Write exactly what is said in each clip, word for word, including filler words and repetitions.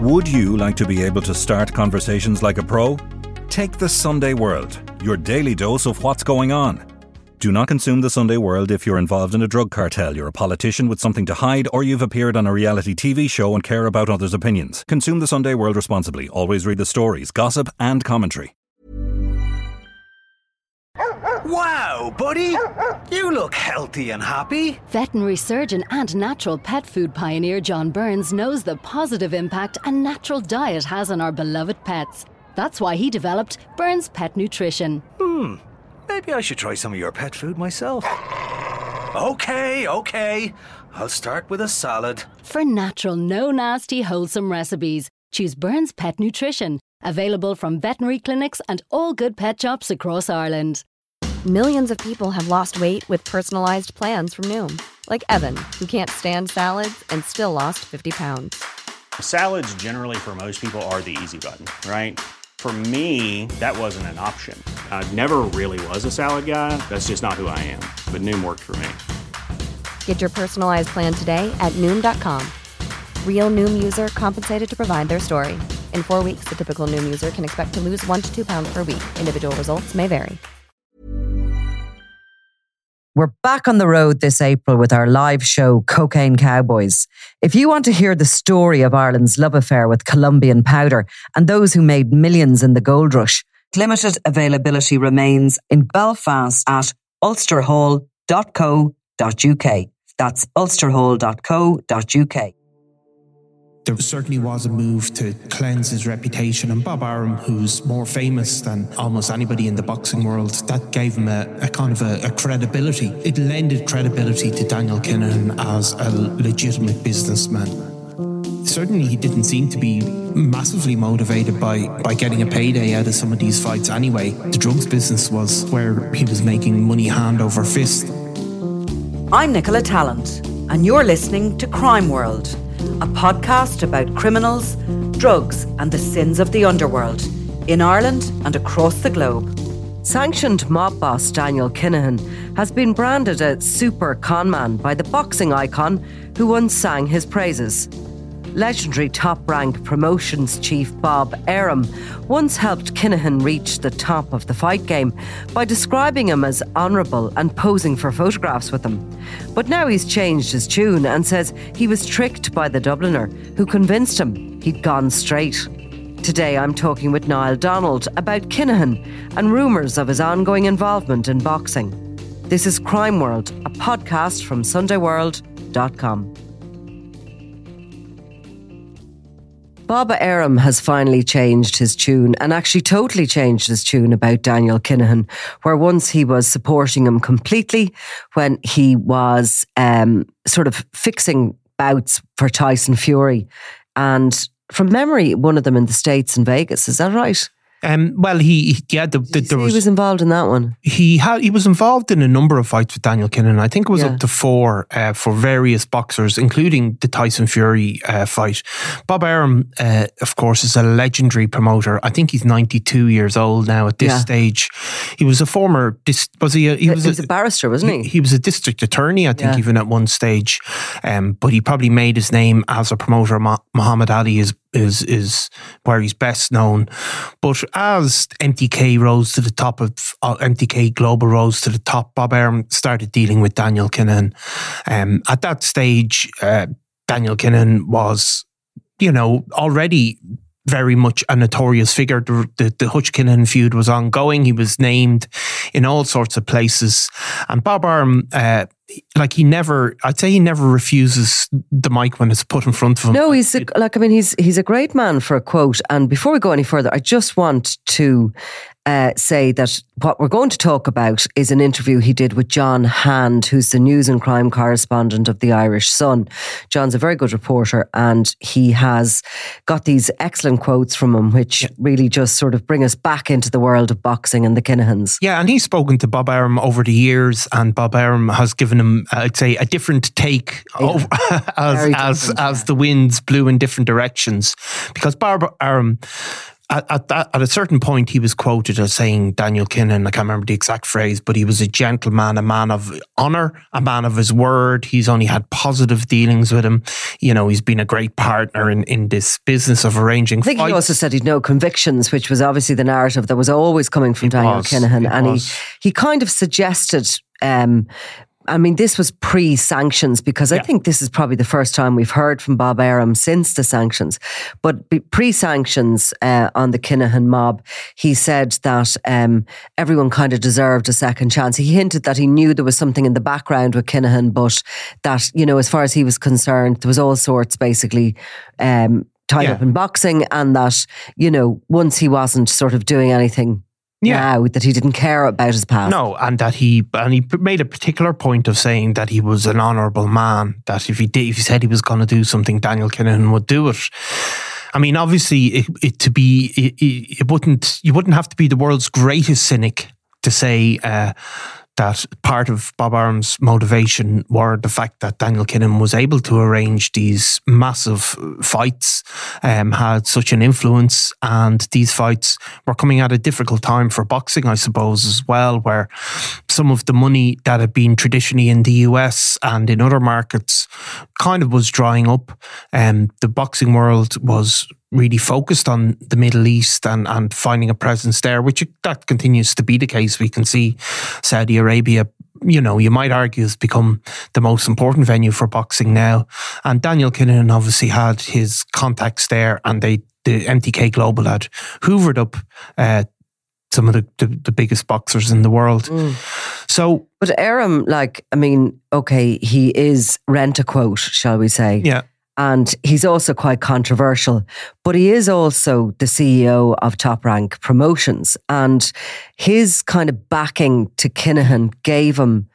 Would you like to be able to start conversations like a pro? Take the Sunday World, your daily dose of what's going on. Do not consume the Sunday World if you're involved in a drug cartel, you're a politician with something to hide, or you've appeared on a reality T V show and care about others' opinions. Consume the Sunday World responsibly. Always read the stories, gossip and commentary. Wow, buddy! You look healthy and happy. Veterinary surgeon and natural pet food pioneer John Burns knows the positive impact a natural diet has on our beloved pets. That's why he developed Burns Pet Nutrition. Hmm, maybe I should try some of your pet food myself. Okay, okay. I'll start with a salad. For natural, no nasty, wholesome recipes, choose Burns Pet Nutrition. Available from veterinary clinics and all good pet shops across Ireland. Millions of people have lost weight with personalized plans from Noom. Like Evan, who can't stand salads and still lost fifty pounds. Salads generally for most people are the easy button, right? For me, that wasn't an option. I never really was a salad guy. That's just not who I am. But Noom worked for me. Get your personalized plan today at Noom dot com. Real Noom user compensated to provide their story. In four weeks, the typical Noom user can expect to lose one to two pounds per week. Individual results may vary. We're back on the road this April with our live show, Cocaine Cowboys. If you want to hear the story of Ireland's love affair with Colombian powder and those who made millions in the gold rush, limited availability remains in Belfast at ulster hall dot co dot uk. That's ulster hall dot co dot uk. There certainly was a move to cleanse his reputation, and Bob Arum, who's more famous than almost anybody in the boxing world, that gave him a, a kind of a, a credibility. It lended credibility to Daniel Kinahan as a legitimate businessman. Certainly he didn't seem to be massively motivated by, by getting a payday out of some of these fights anyway. The drugs business was where he was making money hand over fist. I'm Nicola Tallant, and you're listening to Crime World, a podcast about criminals, drugs and the sins of the underworld in Ireland and across the globe. Sanctioned mob boss Daniel Kinahan has been branded a super conman by the boxing icon who once sang his praises. Legendary top-rank promotions chief Bob Arum once helped Kinahan reach the top of the fight game by describing him as honourable and posing for photographs with him. But now he's changed his tune and says he was tricked by the Dubliner who convinced him he'd gone straight. Today I'm talking with Niall Donald about Kinahan and rumours of his ongoing involvement in boxing. This is Crime World, a podcast from sunday world dot com. Bob Arum has finally changed his tune and actually totally changed his tune about Daniel Kinahan, where once he was supporting him completely when he was um, sort of fixing bouts for Tyson Fury. And from memory, one of them in the States in Vegas. Is that right? Um, well, he, yeah, the, the, there was, he was involved in that one. He had, he was involved in a number of fights with Daniel Kinahan. I think it was yeah. up to four uh, for various boxers, including the Tyson Fury uh, fight. Bob Arum, uh, of course, is a legendary promoter. I think he's ninety-two years old now at this yeah. stage. He was a former, dis, was he? A, he, was he was a, a barrister, wasn't he? he? He was a district attorney, I think, yeah. even at one stage. Um, but he probably made his name as a promoter. Muhammad Ali is is is where he's best known. But as M T K rose to the top of uh, M T K Global rose to the top, Bob Arum started dealing with Daniel Kinahan. Um, at that stage, uh, Daniel Kinahan was, you know, already very much a notorious figure. The, the, the Hutch Kinahan feud was ongoing. He was named in all sorts of places. And Bob Arum, uh, like he never, I'd say he never refuses the mic when it's put in front of him. No, he's a, like, I mean, he's he's a great man for a quote. And before we go any further, I just want to uh, say that what we're going to talk about is an interview he did with John Hand, who's the news and crime correspondent of the Irish Sun. John's a very good reporter, and he has got these excellent quotes from him, which yeah. really just sort of bring us back into the world of boxing and the Kinahans. Yeah, and he's spoken to Bob Arum over the years, and Bob Arum has given him, I'd say, a different take yeah. over, as as, as yeah. the winds blew in different directions. Because Bob Arum, at, at, that, at a certain point, he was quoted as saying, Daniel Kinahan, I can't remember the exact phrase, but he was a gentleman, a man of honour, a man of his word. He's only had positive dealings with him. You know, he's been a great partner in, in this business of arranging I think fights. he also said he'd no convictions, which was obviously the narrative that was always coming from It Daniel was, Kinahan. it And was. he, he kind of suggested... Um, I mean, this was pre-sanctions because I Yeah. think this is probably the first time we've heard from Bob Arum since the sanctions. But be- pre-sanctions uh, on the Kinahan mob, he said that um, everyone kind of deserved a second chance. He hinted that he knew there was something in the background with Kinahan, but that, you know, as far as he was concerned, there was all sorts basically um, tied Yeah. up in boxing, and that, you know, once he wasn't sort of doing anything Yeah. now, that he didn't care about his past. No, and that he and he made a particular point of saying that he was an honourable man. That if he did, if he said he was going to do something, Daniel Kinahan would do it. I mean, obviously, it, it to be it, it, it wouldn't you wouldn't have to be the world's greatest cynic to say uh, that part of Bob Arum's motivation were the fact that Daniel Kinahan was able to arrange these massive fights, um, had such an influence, and these fights were coming at a difficult time for boxing, I suppose, as well, where some of the money that had been traditionally in the U S and in other markets kind of was drying up. Um, the boxing world was really focused on the Middle East and, and finding a presence there, which that continues to be the case. We can see Saudi Arabia, you know, you might argue has become the most important venue for boxing now. And Daniel Kinahan obviously had his contacts there, and they, the M T K Global had hoovered up uh, some of the, the, the biggest boxers in the world. Mm. So, But Arum, like, I mean, okay, he is rent-a-quote, shall we say. yeah. And he's also quite controversial, but he is also the C E O of Top Rank Promotions. And his kind of backing to Kinahan gave him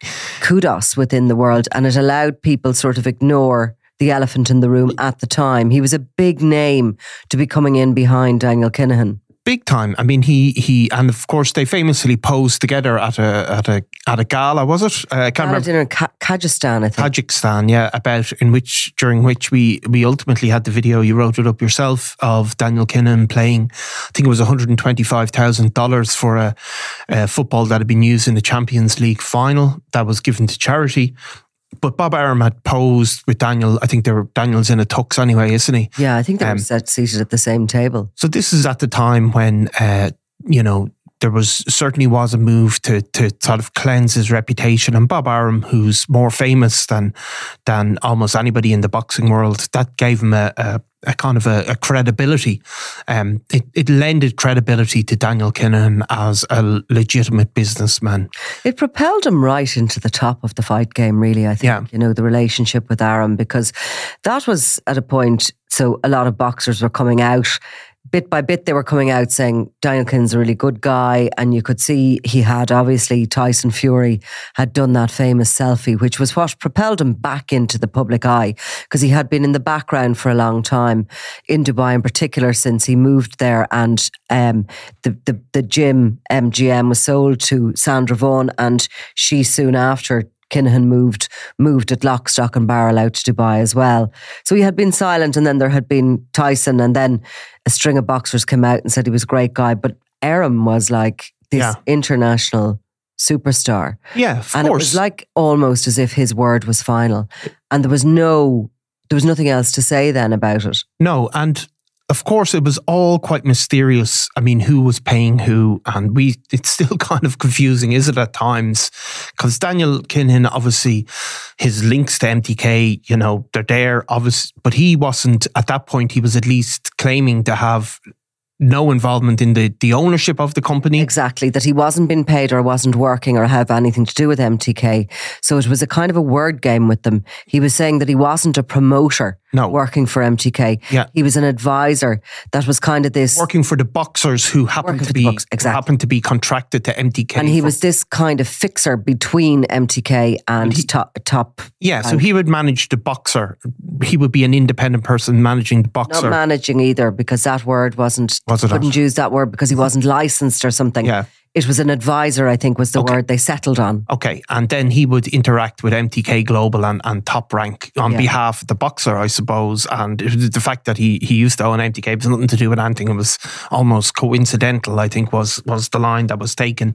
kudos within the world, and it allowed people sort of ignore the elephant in the room at the time. He was a big name to be coming in behind Daniel Kinahan. Big time. I mean, he he, and of course they famously posed together at a at a at a gala. Was it? Uh, I can't Gala remember. dinner in Ka- Kyrgyzstan, I think. Tajikistan, yeah, about in which during which we we ultimately had the video. You wrote it up yourself of Daniel Kinahan playing. I think it was one hundred and twenty five thousand dollars for a, a football that had been used in the Champions League final that was given to charity. But Bob Arum had posed with Daniel. I think they were Daniel's in a tux anyway, isn't he? Yeah, I think they Um, were set, seated at the same table. So this is at the time when, uh, you know, there was certainly was a move to to sort of cleanse his reputation. And Bob Arum, who's more famous than than almost anybody in the boxing world, that gave him a, a, a kind of a, a credibility. Um, it, it lended credibility to Daniel Kinahan as a legitimate businessman. It propelled him right into the top of the fight game, really, I think, Yeah. you know, the relationship with Arum, because that was at a point, so a lot of boxers were coming out. Bit by bit, they were coming out saying Daniel Kinahan's a really good guy, and you could see he had, obviously, Tyson Fury had done that famous selfie, which was what propelled him back into the public eye, because he had been in the background for a long time, in Dubai in particular, since he moved there, and um, the, the, the gym, M G M, was sold to Sandra Vaughan, and she soon after Kinahan moved moved at lock, stock and barrel out to Dubai as well. So he had been silent, and then there had been Tyson, and then a string of boxers came out and said he was a great guy. But Arum was like this Yeah. international superstar. Yeah, of and course. it was like almost as if his word was final. And there was no, there was nothing else to say then about it. No, and of course it was all quite mysterious. I mean, who was paying who, and we it's still kind of confusing, is it, at times? Because Daniel Kinahan, obviously, his links to M T K, you know, they're there, obviously, but he wasn't, at that point, he was at least claiming to have no involvement in the, the ownership of the company. Exactly, that he wasn't being paid or wasn't working or have anything to do with M T K. So it was a kind of a word game with them. He was saying that he wasn't a promoter No. working for M T K. Yeah. He was an advisor. That was kind of this... Working for the boxers who happened Working to for the be box- exactly. happened to be contracted to M T K. and he for- was this kind of fixer between M T K and he- top, top... yeah, so and he would manage the boxer. He would be an independent person managing the not boxer. managing either, because that word wasn't... Was it couldn't not? use that word because he wasn't licensed or something. Yeah. it was an advisor, I think was the Okay. word they settled on. Okay, and then he would interact with M T K Global and, and Top Rank on Yeah. behalf of the boxer, I suppose. And it was the fact that he, he used to own M T K was nothing to do with anything. It was almost coincidental, I think, was was the line that was taken.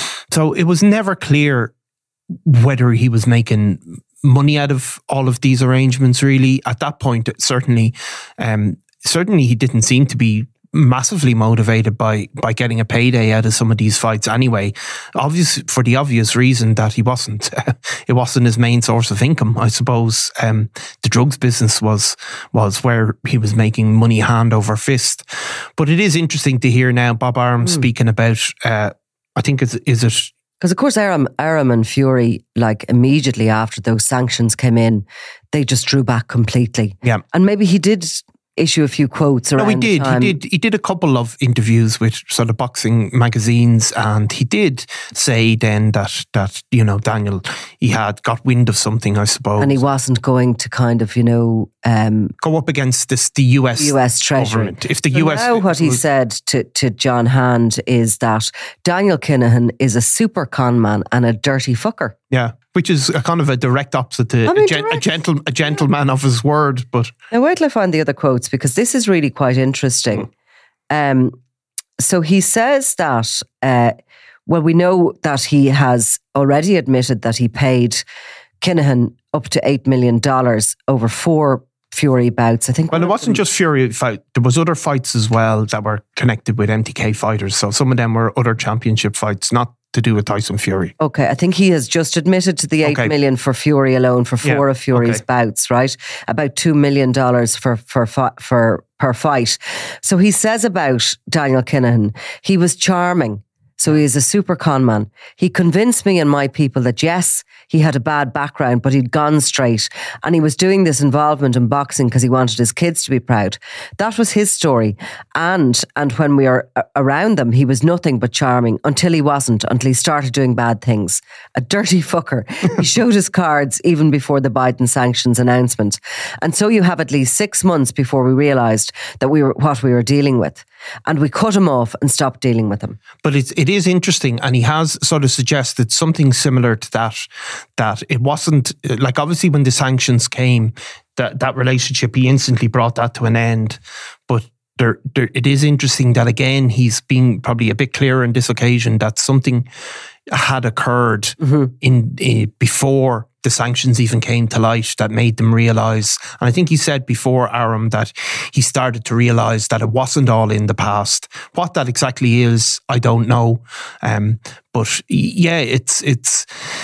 So it was never clear whether he was making money out of all of these arrangements, really. At that point, certainly, um, certainly he didn't seem to be massively motivated by by getting a payday out of some of these fights anyway. Obvious for the obvious reason that he wasn't it wasn't his main source of income. I suppose um, the drugs business was was where he was making money hand over fist. But it is interesting to hear now Bob Arum mm. speaking about uh, I think is is it because of course Arum, Arum and Fury, like immediately after those sanctions came in, they just drew back completely. Yeah. And maybe he did issue a few quotes around No, he did. the time. He did. He did a couple of interviews with sort of boxing magazines, and he did say then that that you know Daniel he had got wind of something, I suppose, and he wasn't going to kind of you know um, go up against this the U S U S Treasury. government. If the so U S now what he was, said to to John Hand is that Daniel Kinahan is a super con man and a dirty fucker. Yeah, which is a kind of a direct opposite to I mean, a, gen- direct, a, gentle, a gentleman yeah. of his word. But now wait till I find the other quotes because this is really quite interesting. Mm. Um, so he says that, uh, well, we know that he has already admitted that he paid Kinahan up to eight million dollars over four Fury bouts. I think. Well, it wasn't just Fury fight. There was other fights as well that were connected with M T K fighters. So some of them were other championship fights, not to do with Tyson Fury. Okay, I think he has just admitted to the eight okay. million for Fury alone for four yeah. of Fury's okay. bouts, right? About two million dollars for for for per fight. So he says about Daniel Kinahan, he was charming. So he is a super con man. He convinced me and my people that yes, he had a bad background, but he'd gone straight. And he was doing this involvement in boxing because he wanted his kids to be proud. That was his story. And and when we were around them, he was nothing but charming until he wasn't, until he started doing bad things. A dirty fucker. He showed his cards even before the Biden sanctions announcement. And so you have at least six months before we realised that we were what we were dealing with. And we cut him off and stopped dealing with him. But it's, it is interesting, and he has sort of suggested something similar to that, that it wasn't, like obviously when the sanctions came, that, that relationship, he instantly brought that to an end. But there, there, it is interesting that again, he's being probably a bit clearer on this occasion that something had occurred mm-hmm. in, in before the sanctions even came to light that made them realise. And I think he said before, Arum, that he started to realise that it wasn't all in the past. What that exactly is, I don't know. Um, but yeah, it's, it's,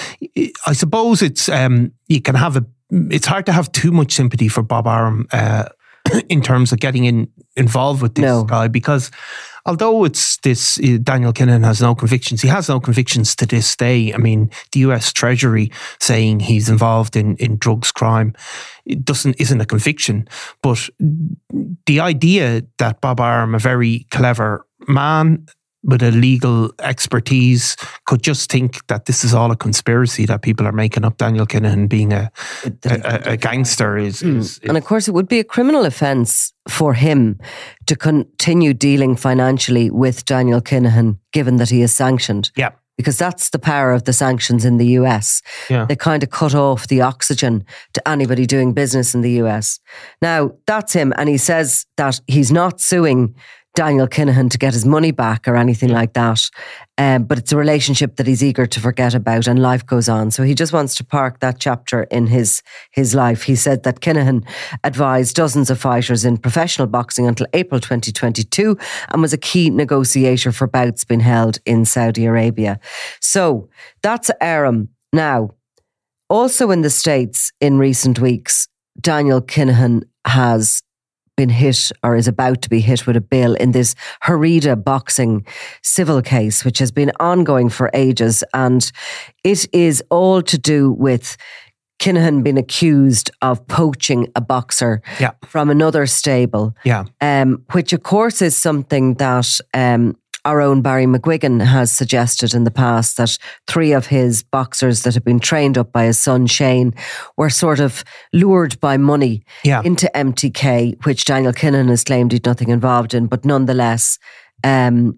I suppose it's, um, you can have a, it's hard to have too much sympathy for Bob Arum, uh, in terms of getting in, involved with this no. guy, because although it's this, uh, Daniel Kinahan has no convictions, he has no convictions to this day. I mean, the U S Treasury saying he's involved in, in drugs crime, it doesn't, isn't a conviction. But the idea that Bob Arum, a very clever man with a legal expertise, could just think that this is all a conspiracy, that people are making up Daniel Kinahan being a, a, a gangster is, mm. is, is... And of course it would be a criminal offence for him to continue dealing financially with Daniel Kinahan, given that he is sanctioned. Yeah. Because that's the power of the sanctions in the U S. Yeah. They kind of cut off the oxygen to anybody doing business in the U S. Now, that's him. And he says that he's not suing Daniel Kinahan to get his money back or anything like that. Um, but it's a relationship that he's eager to forget about, and life goes on. So he just wants to park that chapter in his, his life. He said that Kinahan advised dozens of fighters in professional boxing until April twenty twenty-two and was a key negotiator for bouts being held in Saudi Arabia. So that's Arum. Now, also in the States in recent weeks, Daniel Kinahan has been hit or is about to be hit with a bill in this Harida boxing civil case, which has been ongoing for ages. And it is all to do with Kinahan being accused of poaching a boxer yeah. from another stable. Yeah. Um, which of course is something that um, our own Barry McGuigan has suggested in the past, that three of his boxers that have been trained up by his son Shane were sort of lured by money yeah. into M T K, which Daniel Kinahan has claimed he'd nothing involved in, but nonetheless, um,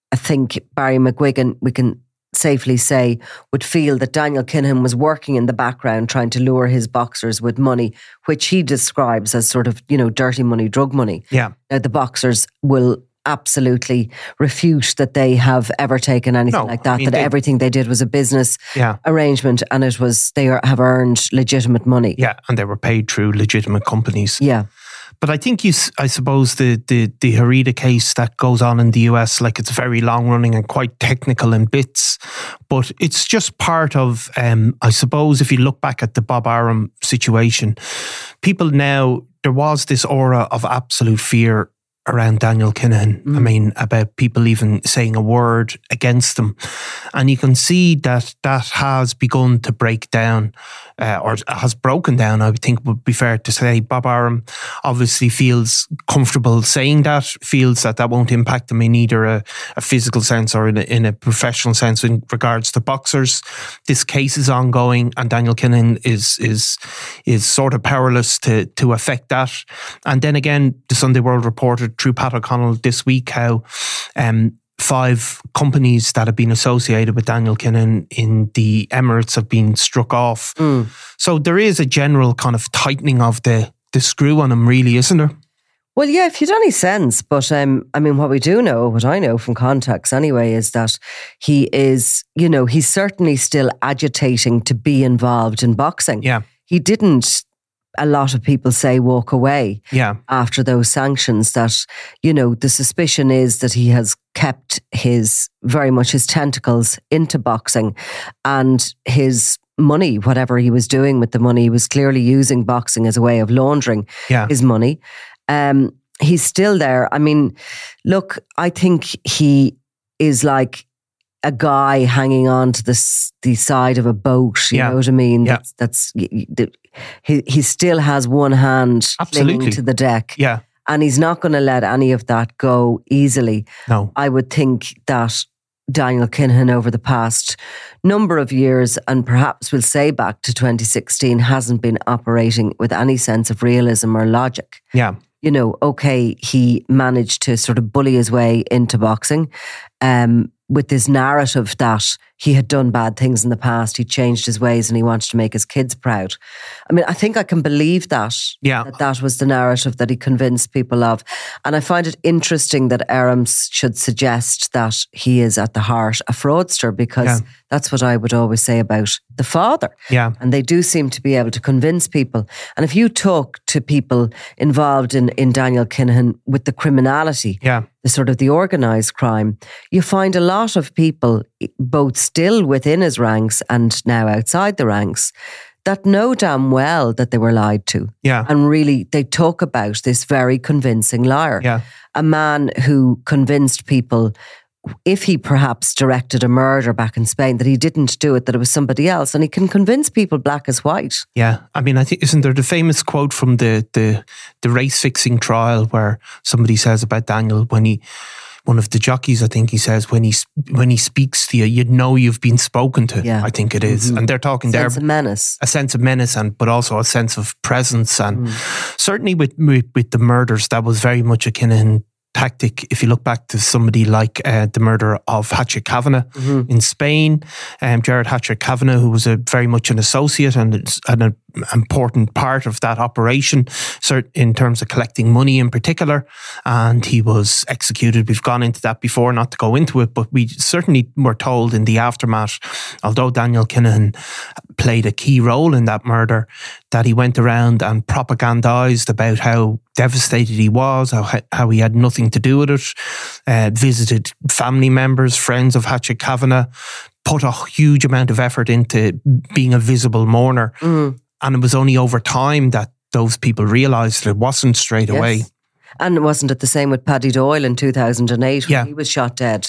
I think Barry McGuigan, we can safely say, would feel that Daniel Kinahan was working in the background trying to lure his boxers with money, which he describes as sort of, you know, dirty money, drug money. Yeah. Now, the boxers will absolutely refute that they have ever taken anything No, like that, I mean, that they- everything they did was a business Yeah. arrangement and it was, they are, have earned legitimate money. Yeah, and they were paid through legitimate companies. Yeah. But I think you, s- I suppose the, the, the Harida case that goes on in the U S, like it's very long running and quite technical in bits, but it's just part of, um, I suppose if you look back at the Bob Arum situation, people now, there was this aura of absolute fear around Daniel Kinahan. Mm. I mean, about people even saying a word against him. And you can see that that has begun to break down, uh, or has broken down, I would think would be fair to say. Bob Arum obviously feels comfortable saying that, feels that that won't impact him in either a, a physical sense or in a, in a professional sense in regards to boxers. This case is ongoing and Daniel Kinahan is is is sort of powerless to, to affect that. And then again, the Sunday World reported through Pat O'Connell this week how um, five companies that have been associated with Daniel Kinahan in the Emirates have been struck off. Mm. So there is a general kind of tightening of the, the screw on him, really, isn't there? Well, yeah, if you'd any sense, but um, I mean, what we do know, what I know from contacts anyway, is that he is, you know, he's certainly still agitating to be involved in boxing. Yeah. He didn't, a lot of people say, walk away Yeah. after those sanctions. That, you know, the suspicion is that he has kept his, very much his tentacles into boxing, and his money, whatever he was doing with the money, he was clearly using boxing as a way of laundering Yeah. his money. Um, he's still there. I mean, look, I think he is like a guy hanging on to the, s- the side of a boat, you Yeah. know what I mean? Yeah. That's, that's y- y- the- he, he still has one hand Absolutely. clinging to the deck. Yeah. And he's not going to let any of that go easily. No. I would think that Daniel Kinahan over the past number of years, and perhaps we'll say back to twenty sixteen, hasn't been operating with any sense of realism or logic. Yeah. You know, okay, he managed to sort of bully his way into boxing um, with this narrative that he had done bad things in the past, he changed his ways and he wanted to make his kids proud. I mean, I think I can believe that, Yeah. that that was the narrative that he convinced people of. And I find it interesting that Arum should suggest that he is at the heart a fraudster, because Yeah. that's what I would always say about the father. Yeah. And they do seem to be able to convince people. And if you talk to people involved in, in Daniel Kinahan with the criminality, Yeah. the sort of the organised crime, you find a lot of people, both still within his ranks and now outside the ranks, that know damn well that they were lied to. Yeah. And really, they talk about this very convincing liar. Yeah. A man who convinced people, if he perhaps directed a murder back in Spain, that he didn't do it, that it was somebody else. And he can convince people black as white. Yeah, I mean, I think, isn't there the famous quote from the the the race fixing trial where somebody says about Daniel, when he, one of the jockeys, I think he says, when he when he speaks to you, you know you've been spoken to. Yeah. I think it is. Mm-hmm. And they're talking Sense there of menace. a sense of menace, and but also a sense of presence, and Mm. certainly with, with with the murders, that was very much a Kinahan tactic. If you look back to somebody like uh, the murder of Hatchet Kavanagh Mm-hmm. in Spain, um, Jared Hatchet Kavanagh, who was a very much an associate and it's an, an important part of that operation, cert- in terms of collecting money in particular, and he was executed. We've gone into that before, not to go into it, but we certainly were told in the aftermath, although Daniel Kinahan played a key role in that murder, that he went around and propagandized about how devastated he was, how how he had nothing to do with it, uh, visited family members, friends of Hatchet Kavanagh, put a huge amount of effort into being a visible mourner. Mm. And it was only over time that those people realised that it wasn't straight Yes. away. And wasn't it the same with Paddy Doyle in two thousand eight when Yeah. he was shot dead?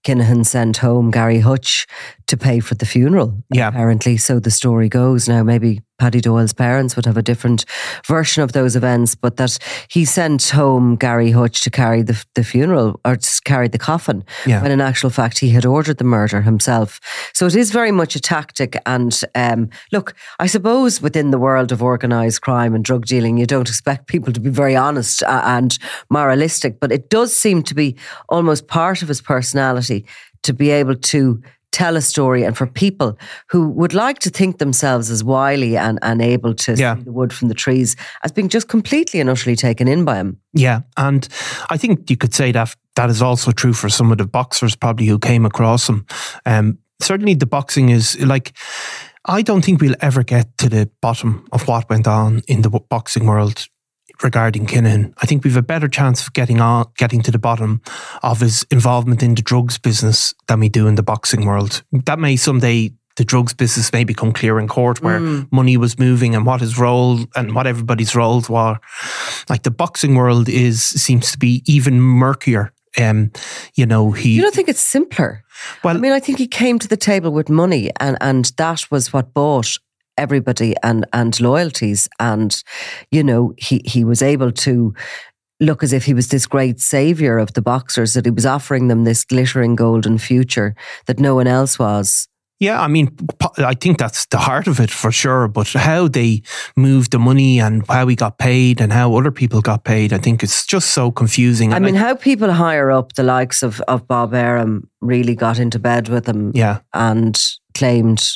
Kinahan sent home Gary Hutch to pay for the funeral, yeah. apparently. So the story goes. Now, maybe Paddy Doyle's parents would have a different version of those events, but that he sent home Gary Hutch to carry the, the funeral, or to carry the coffin, yeah. when in actual fact he had ordered the murder himself. So it is very much a tactic. And um, look, I suppose within the world of organised crime and drug dealing, you don't expect people to be very honest and moralistic, but it does seem to be almost part of his personality to be able to tell a story, and for people who would like to think themselves as wily and, and able to yeah. see the wood from the trees, as being just completely and utterly taken in by him. Yeah, and I think you could say that that is also true for some of the boxers probably who came across him. Um, certainly the boxing is like, I don't think we'll ever get to the bottom of what went on in the boxing world regarding Kinahan. I think we've a better chance of getting on, getting to the bottom of his involvement in the drugs business than we do in the boxing world. That may someday, the drugs business may become clear in court, where mm. money was moving and what his role and what everybody's roles were. Like the boxing world is seems to be even murkier. Um, you know, he. You don't think it's simpler? Well, I mean, I think he came to the table with money, and and that was what bought everybody and and loyalties, and you know he he was able to look as if he was this great saviour of the boxers, that he was offering them this glittering golden future that no one else was. Yeah, I mean, I think that's the heart of it for sure. But how they moved the money and how he got paid and how other people got paid, I think it's just so confusing. I and mean, I, how people higher up, the likes of, of Bob Arum, really got into bed with him, yeah. and claimed,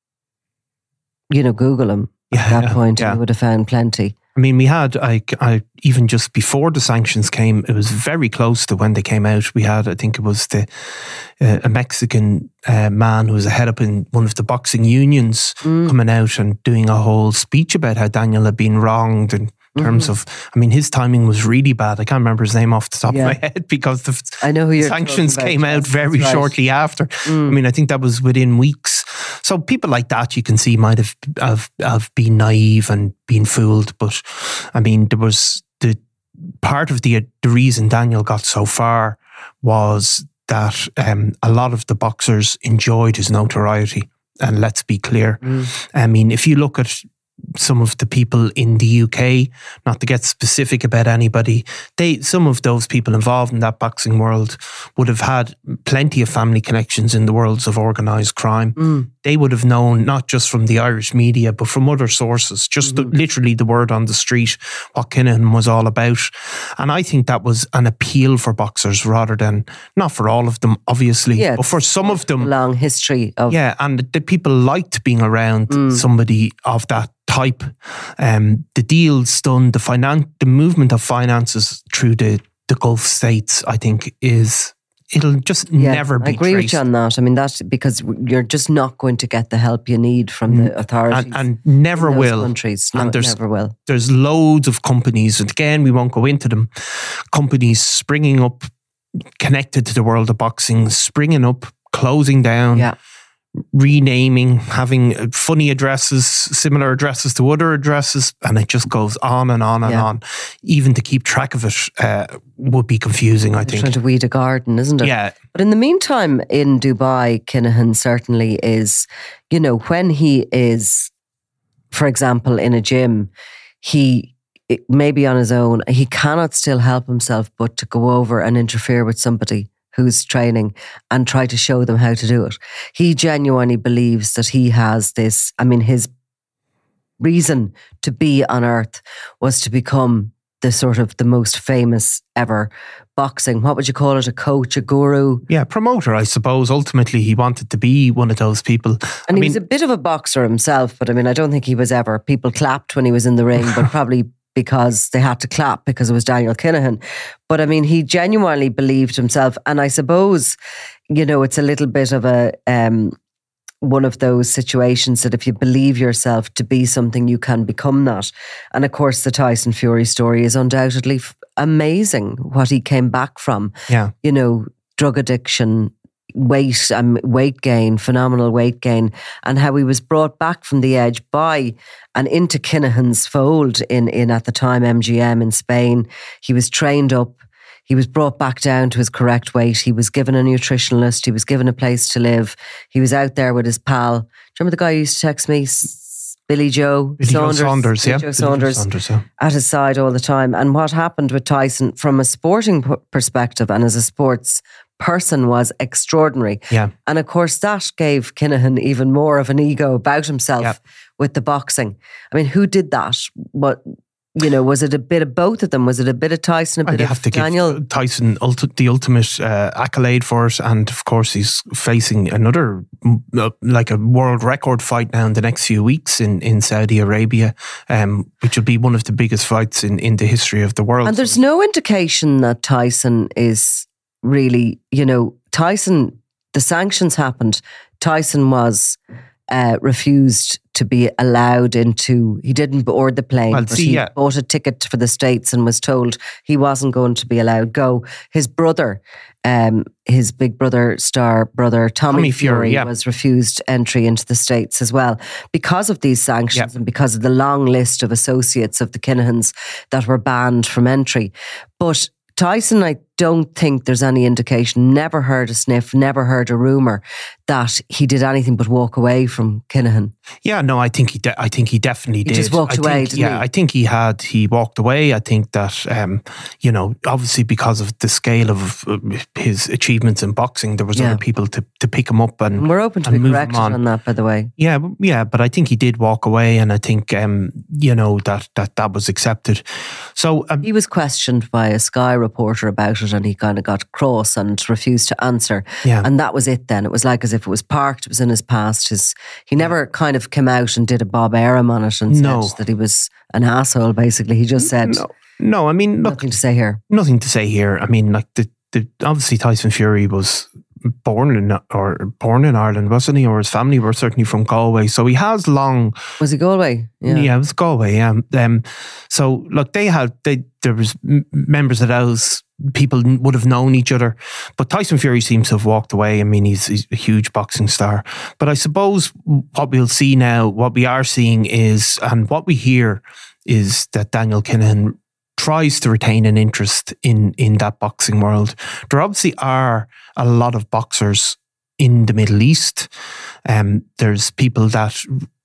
you know, Google him yeah, at that yeah, point, yeah. and he would have found plenty. I mean, we had, I, I, even just before the sanctions came, it was very close to when they came out. We had, I think it was the uh, a Mexican uh, man who was a head up in one of the boxing unions mm. coming out and doing a whole speech about how Daniel had been wronged in terms mm-hmm. of, I mean, his timing was really bad. I can't remember his name off the top yeah. of my head because the I know who you're sanctions came about. out very right. shortly after. Mm. I mean, I think that was within weeks. So people like that you can see might have, have, have been naive and been fooled. But I mean, there was the part of the, the reason Daniel got so far was that um, a lot of the boxers enjoyed his notoriety. And let's be clear. Mm. I mean, if you look at some of the people in the U K, not to get specific about anybody, they some of those people involved in that boxing world would have had plenty of family connections in the worlds of organised crime. Mm. They would have known, not just from the Irish media, but from other sources, just mm-hmm. the, literally the word on the street, what Kinahan was all about. And I think that was an appeal for boxers rather than, not for all of them, obviously, yeah, but for some of them. A long history of... Yeah, and the people liked being around mm. somebody of that type. Um, the deals done, the finan- the movement of finances through the, the Gulf states, I think, is it'll just yeah, never be I agree traced. with you on that. I mean, that's because you're just not going to get the help you need from the authorities. And, and never in those will. Countries. No, and there's, never will. There's loads of companies, and again, we won't go into them, companies springing up connected to the world of boxing, springing up, closing down. Yeah. Renaming, having funny addresses, similar addresses to other addresses, and it just goes on and on and yeah. on. Even to keep track of it uh, would be confusing, I It's think. trying to weed a garden, isn't it? Yeah. But in the meantime, in Dubai, Kinahan certainly is, you know, when he is, for example, in a gym, he maybe on his own, he cannot still help himself but to go over and interfere with somebody who's training and try to show them how to do it. He genuinely believes that he has this, I mean, his reason to be on earth was to become the sort of the most famous ever boxing, what would you call it, a coach, a guru? Yeah, promoter, I suppose. Ultimately, he wanted to be one of those people. And I he mean, was a bit of a boxer himself, but I mean, I don't think he was ever, people clapped when he was in the ring, but probably because they had to clap because it was Daniel Kinahan. But I mean, he genuinely believed himself. And I suppose, you know, it's a little bit of a um, one of those situations that if you believe yourself to be something, you can become that. And of course, the Tyson Fury story is undoubtedly f- amazing, what he came back from. Yeah. You know, drug addiction, weight um, weight gain, phenomenal weight gain, and how he was brought back from the edge by and into Kinahan's fold in, in at the time M G M in Spain. He was trained up. He was brought back down to his correct weight. He was given a nutritionalist. He was given a place to live. He was out there with his pal. Do you remember the guy who used to text me? Billy Joe Billy Saunders. Joe Saunders, Billy yeah. Joe Billy Saunders, Joe Saunders, yeah. At his side all the time. And what happened with Tyson from a sporting p- perspective and as a sports person was extraordinary. Yeah. And of course, that gave Kinahan even more of an ego about himself Yeah. with the boxing. I mean, who did that? What, you know, was it a bit of both of them? Was it a bit of Tyson, a And bit you of have to Daniel? give Tyson ulti- the ultimate uh, accolade for it, and of course he's facing another uh, like a world record fight now in the next few weeks in, in Saudi Arabia, um, which will be one of the biggest fights in, in the history of the world. And there's no indication that Tyson is really, you know, Tyson, the sanctions happened. Tyson was uh, refused to be allowed into, he didn't board the plane, Well, but see, he yeah. bought a ticket for the States and was told he wasn't going to be allowed go. His brother, um, his big brother, star brother, Tommy, Tommy Fury, Fury, yeah. was refused entry into the States as well because of these sanctions Yeah. and because of the long list of associates of the Kinahans that were banned from entry. But Tyson, I don't think there's any indication, never heard a sniff, never heard a rumour that he did anything but walk away from Kinahan. Yeah, no, I think he. De- I think he definitely He did. just walked I away, think, didn't yeah, he? I think he had. He walked away. I think that, um, you know, obviously because of the scale of uh, his achievements in boxing, there was Yeah. other people to, to pick him up and, And we're open to and be move him corrected on. on that, by the way. Yeah, b- yeah, but I think he did walk away, and I think um, you know that that that was accepted. So um, He was questioned by a Sky reporter about it and he kind of got cross and refused to answer. Yeah. And that was it then. It was like as if it was parked, it was in his past. His, he never kind of came out and did a Bob Arum on it and No. said that he was an asshole, basically. He just said, no, no, I mean, look, nothing to say here. nothing to say here. I mean, like the, the obviously Tyson Fury was born in or born in Ireland, wasn't he? Or his family were certainly from Galway, so he has long. Was he Galway? Yeah, it was Galway. Yeah, um, so look, they had they there was m- members of those people would have known each other, but Tyson Fury seems to have walked away. I mean, he's, he's a huge boxing star, but I suppose what we'll see now, what we are seeing is, and what we hear is that Daniel Kinahan tries to retain an interest in in that boxing world. There obviously are a lot of boxers in the Middle East. Um, there's people that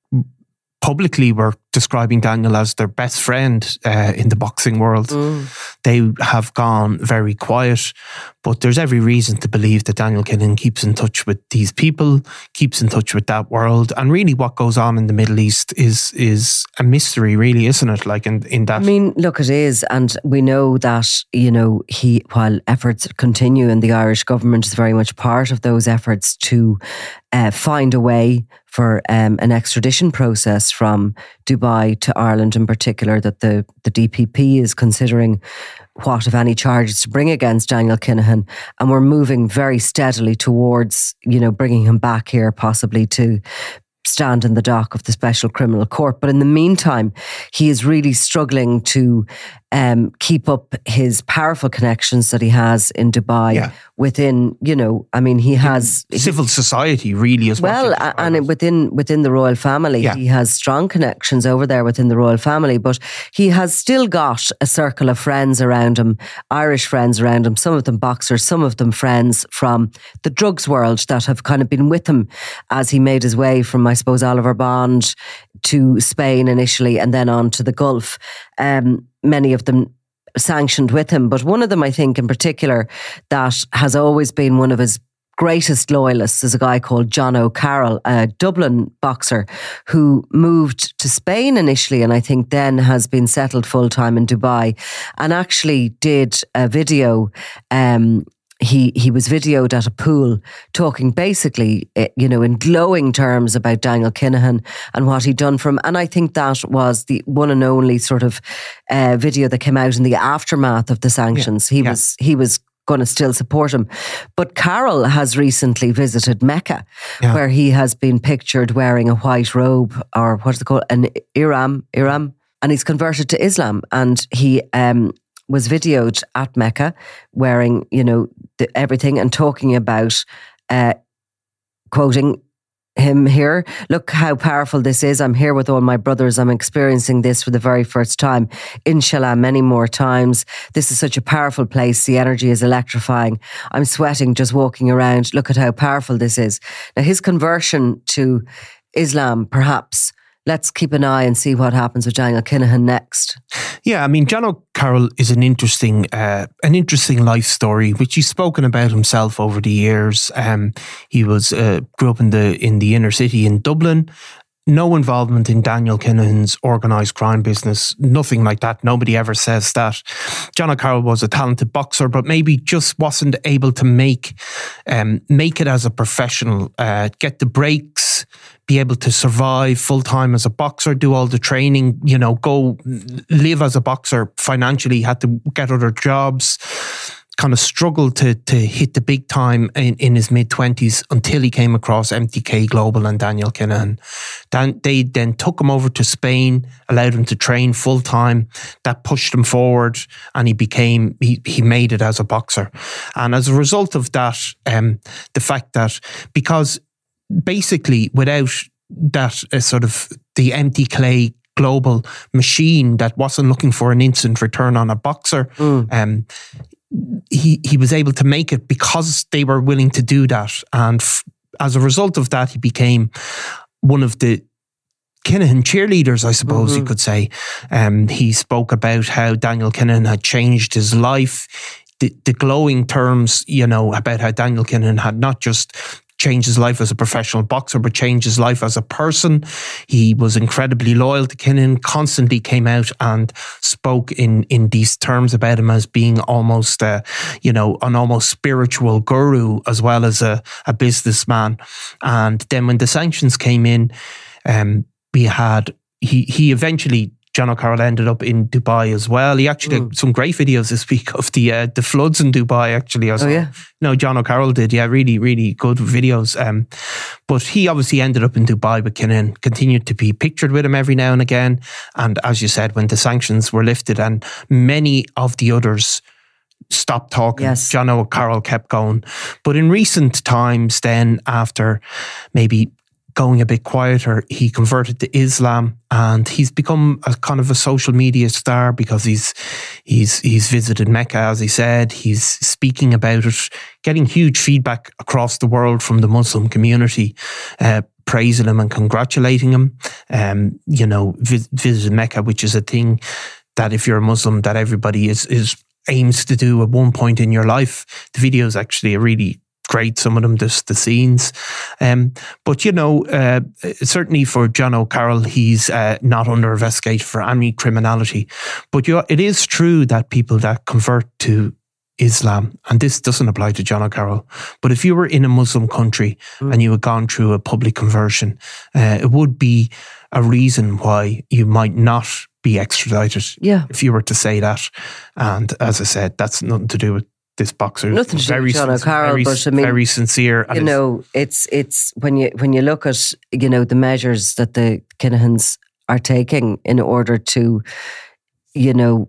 publicly were describing Daniel as their best friend uh, in the boxing world. Mm. They have gone very quiet, but there's every reason to believe that Daniel Kinahan keeps in touch with these people, keeps in touch with that world. And really what goes on in the Middle East is is a mystery, really, isn't it? Like in, in that... I mean, look, it is. And we know that, you know, he, while efforts continue and the Irish government is very much part of those efforts to uh, find a way for um, an extradition process from Dubai to Ireland in particular, that the, the D P P is considering what, if any, charges to bring against Daniel Kinahan. And we're moving very steadily towards, you know, bringing him back here, possibly to stand in the dock of the Special Criminal Court. But in the meantime, he is really struggling to um, keep up his powerful connections that he has in Dubai Yeah. within, you know, I mean, he has... Civil society, really, as well. Well, a- and within within the royal family, Yeah. he has strong connections over there within the royal family, but he has still got a circle of friends around him, Irish friends around him, some of them boxers, some of them friends from the drugs world that have kind of been with him as he made his way from, I suppose, Oliver Bond to Spain initially and then on to the Gulf. Um, many of them sanctioned with him, but one of them, I think in particular, that has always been one of his greatest loyalists is a guy called John O'Carroll, a Dublin boxer who moved to Spain initially and I think then has been settled full-time in Dubai and actually did a video. Um, he he was videoed at a pool talking basically, eh, you know, in glowing terms about Daniel Kinahan and what he'd done for him. And I think that was the one and only sort of uh, video that came out in the aftermath of the sanctions. Yeah, He yeah. was he was going to still support him. But Carroll has recently visited Mecca, Yeah. where he has been pictured wearing a white robe, or what's it called, an ihram, ihram, and he's converted to Islam. And he um, was videoed at Mecca wearing, you know, the, everything and talking about, uh, quoting, him here. Look how powerful this is. I'm here with all my brothers. I'm experiencing this for the very first time. Inshallah, many more times. This is such a powerful place. The energy is electrifying. I'm sweating just walking around. Look at how powerful this is. Now, his conversion to Islam, perhaps. Let's keep an eye and see what happens with Daniel Kinahan next. Yeah, I mean, John O'Carroll is an interesting, uh, an interesting life story, which he's spoken about himself over the years. Um, he was uh, grew up in the in the inner city in Dublin. No involvement in Daniel Kinahan's organised crime business, nothing like that. Nobody ever says that. John O'Carroll was a talented boxer, but maybe just wasn't able to make um, make it as a professional, uh, get the breaks, be able to survive full time as a boxer, do all the training, you know, go live as a boxer financially, had to get other jobs. Kind of struggled to to hit the big time in, in his mid-twenties until he came across M T K Global and Daniel Kinahan. Dan, they then took him over to Spain, allowed him to train full-time. That pushed him forward and he became, he, he made it as a boxer. And as a result of that, um, the fact that, because basically without that uh, sort of the M T K Global machine that wasn't looking for an instant return on a boxer, mm. um, He he was able to make it because they were willing to do that. And f- as a result of that, he became one of the Kinahan cheerleaders, I suppose mm-hmm. you could say. Um, he spoke about how Daniel Kinahan had changed his life. The, the glowing terms, you know, about how Daniel Kinahan had not just changed his life as a professional boxer, but changed his life as a person. He was incredibly loyal to Kinahan, constantly came out and spoke in, in these terms about him as being almost, uh, you know, an almost spiritual guru as well as a, a businessman. And then when the sanctions came in, um, we had, he, he eventually, John O'Carroll ended up in Dubai as well. He actually mm. had some great videos this week of the uh, the floods in Dubai, actually. As oh, well. yeah? No, John O'Carroll did. Yeah, really, really good videos. Um, but he obviously ended up in Dubai with Kinahan, continued to be pictured with him every now and again. And as you said, when the sanctions were lifted and many of the others stopped talking, yes. John O'Carroll kept going. But in recent times then, after maybe going a bit quieter, he converted to Islam and he's become a kind of a social media star because he's he's he's visited Mecca, as he said. He's speaking about it, getting huge feedback across the world from the Muslim community, uh, praising him and congratulating him. Um, you know, vis- visited Mecca, which is a thing that if you're a Muslim, that everybody is is aims to do at one point in your life. The videos actually are really great, some of them, just the scenes. Um, but, you know, uh, certainly for John O'Carroll, he's uh, not under investigation for any criminality. But you know, it is true that people that convert to Islam, and this doesn't apply to John O'Carroll, but if you were in a Muslim country mm. and you had gone through a public conversion, uh, it would be a reason why you might not be extradited, yeah. if you were to say that. And as I said, that's nothing to do with this boxer. Nothing to do very with John O'Carroll, very, but I mean, very sincere. You know, it's it's when you when you look at, you know, the measures that the Kinahans are taking in order to, you know,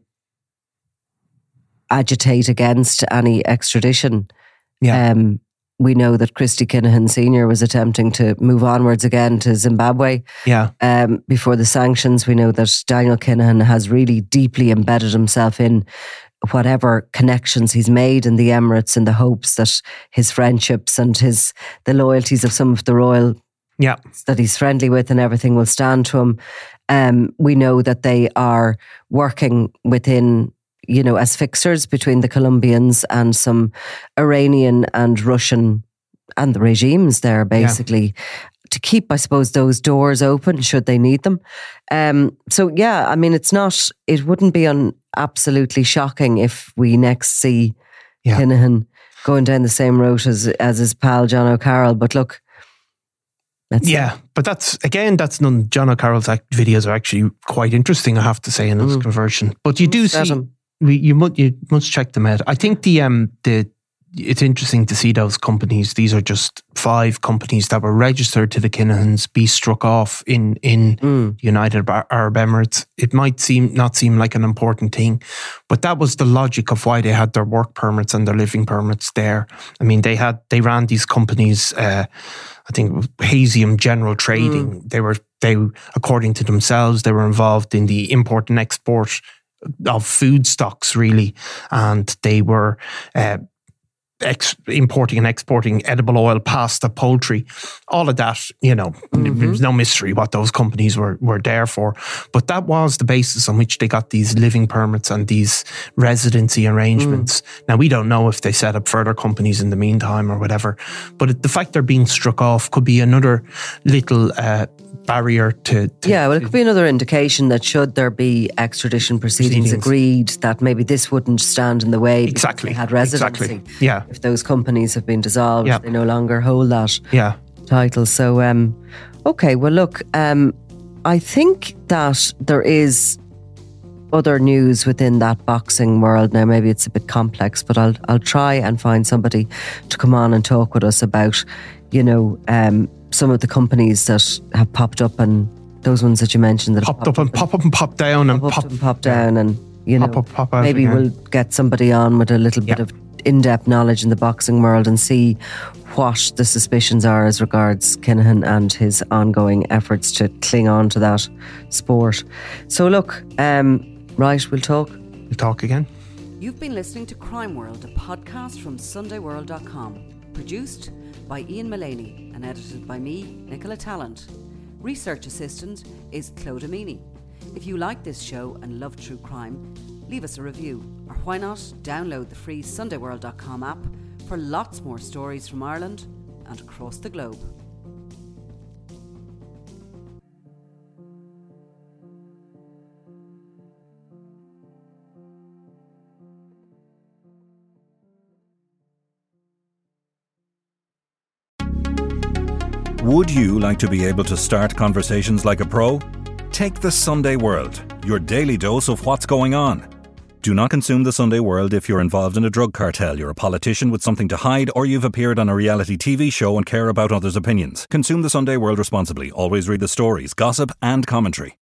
agitate against any extradition. Yeah. Um, we know that Christy Kinahan Senior was attempting to move onwards again to Zimbabwe. Yeah. Um, before the sanctions, we know that Daniel Kinahan has really deeply embedded himself in whatever connections he's made in the Emirates, in the hopes that his friendships and his the loyalties of some of the royal yeah. that he's friendly with and everything will stand to him. Um, we know that they are working within, you know, as fixers between the Colombians and some Iranian and Russian and the regimes there, basically, yeah. to keep, I suppose, those doors open should they need them. Um, so, yeah, I mean, it's not, it wouldn't be un, absolutely shocking if we next see yeah. Kinahan going down the same route as, as his pal John O'Carroll. But look, let's yeah, see. But that's, again, that's none, John O'Carroll's act, videos are actually quite interesting, I have to say, in his mm. conversion. But you do see, we, you, must, you must check them out. I think the um the it's interesting to see those companies. These are just five companies that were registered to the Kinahans be struck off in in mm. the United Arab Emirates. It might seem not seem like an important thing, but that was the logic of why they had their work permits and their living permits there. I mean, they had they ran these companies. Uh, I think Hazium General Trading. Mm. They were they according to themselves they were involved in the import and export of food stocks, really, and they were uh, ex- importing and exporting edible oil, pasta, poultry, all of that. You know, mm-hmm. there's no mystery what those companies were were there for. But that was the basis on which they got these living permits and these residency arrangements. Mm. Now, we don't know if they set up further companies in the meantime or whatever, but the fact they're being struck off could be another little Uh, barrier to, to yeah well it could be another indication that should there be extradition proceedings, proceedings agreed, that maybe this wouldn't stand in the way because exactly they had residency. Exactly. Yeah, if those companies have been dissolved, yeah. they no longer hold that yeah. title. So um okay well look um I think that there is other news within that boxing world. Now maybe it's a bit complex, but I'll I'll try and find somebody to come on and talk with us about, you know, um some of the companies that have popped up and those ones that you mentioned that popped, popped up and, and pop up and pop down and pop, pop, up and pop down and you know pop up, pop out maybe again. We'll get somebody on with a little yeah. bit of in-depth knowledge in the boxing world and see what the suspicions are as regards Kinahan and his ongoing efforts to cling on to that sport. So look, um, right, we'll talk. We'll talk again. You've been listening to Crime World, a podcast from sunday world dot com, produced by Ian Mullaney and edited by me, Nicola Tallant. Research assistant is Claude Amini. If you like this show and love true crime, leave us a review, or why not download the free sunday world dot com app for lots more stories from Ireland and across the globe. Would you like to be able to start conversations like a pro? Take the Sunday World, your daily dose of what's going on. Do not consume the Sunday World if you're involved in a drug cartel, you're a politician with something to hide, or you've appeared on a reality T V show and care about others' opinions. Consume the Sunday World responsibly. Always read the stories, gossip and commentary.